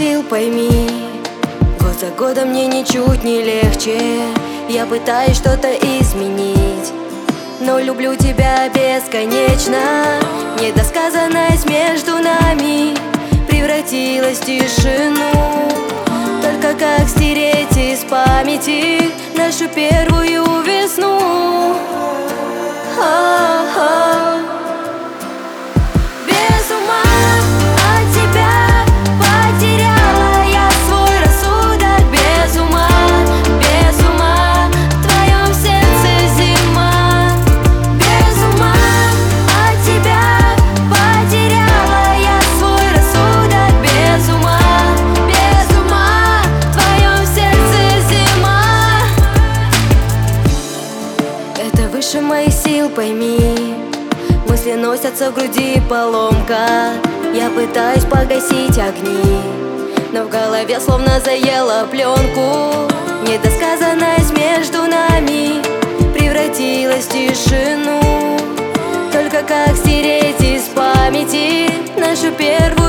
сил, пойми, год за годом мне ничуть не легче. Я пытаюсь что-то изменить, но люблю тебя бесконечно. Недосказанность между нами превратилась в тишину. Только как стереть из памяти нашу первую весну? Без ума от тебя потеряла я свой рассудок. Без ума в твоем сердце зима. Без ума от тебя потеряла я свой рассудок. Без ума в твоем сердце зима. Это выше моих сил, пойми. Мысли носятся в груди, поломка. Я пытаюсь погасить огни, но в голове словно заела пленку. Недосказанность между нами превратилась в тишину. Только как стереть из памяти нашу первую